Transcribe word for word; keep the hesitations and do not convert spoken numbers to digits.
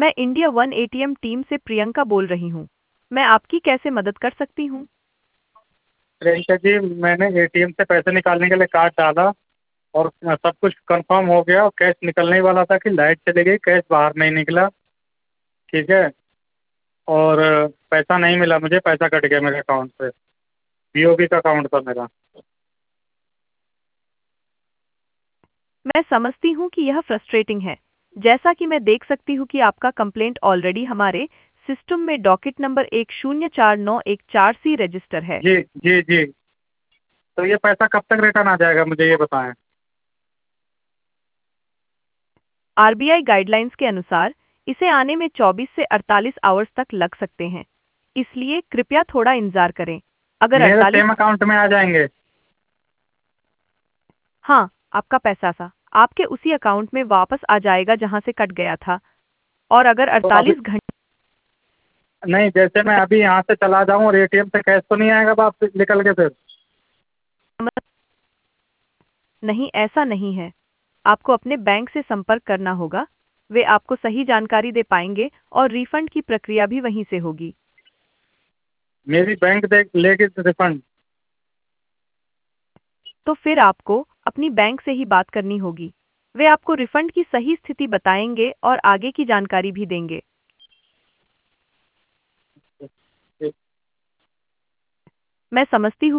मैं India one ATM team से प्रियंका बोल रही हूँ। मैं आपकी कैसे मदद कर सकती हूँ? प्रियंका जी, मैंने एटीएम से पैसे निकालने के लिए कार्ड डाला और सब कुछ कंफर्म हो गया और कैश निकलने ही वाला था कि लाइट चली गई, कैश बाहर नहीं निकला। ठीक है। और पैसा नहीं मिला मुझे, पैसा कट गया मेरे अकाउंट से। बीओबी का अकाउंट था मेरा। मैं समझती हूँ कि यह फ्रस्ट्रेटिंग है। जैसा कि मैं देख सकती हूँ कि आपका कंप्लेंट ऑलरेडी हमारे सिस्टम में डॉकेट नंबर एक शून्य चार नौ एक चार सी रजिस्टर है। जी जी जी। तो ये पैसा कब तक रिटर्न आ जाएगा, मुझे ये बताएं। आरबीआई गाइडलाइंस के अनुसार इसे आने में चौबीस से अड़तालीस आवर्स तक लग सकते हैं। इसलिए कृपया थोड़ा इंतजार करें। अगर मेरे अड़तालीस, सेम अकाउंट में आ जाएंगे? हाँ, आपका पैसा सा आपके उसी अकाउंट में वापस आ जाएगा जहां से कट गया था। और अगर तो अभी अड़तालीस घंटे नहीं, जैसे मैं अभी यहाँ से चला जाऊँ और एटीएम से कैश तो नहीं आएगा वापस निकल के फिर? नहीं, ऐसा नहीं है। आपको अपने बैंक से संपर्क करना होगा। वे आपको सही जानकारी दे पाएंगे और रिफंड की प्रक्रिया भी वहीं से होगी। मेरी बैंक देख लेगी रिफंड? तो फिर आपको अपनी बैंक से ही बात करनी होगी। वे आपको रिफंड की सही स्थिति बताएंगे और आगे की जानकारी भी देंगे। मैं समझती हूँ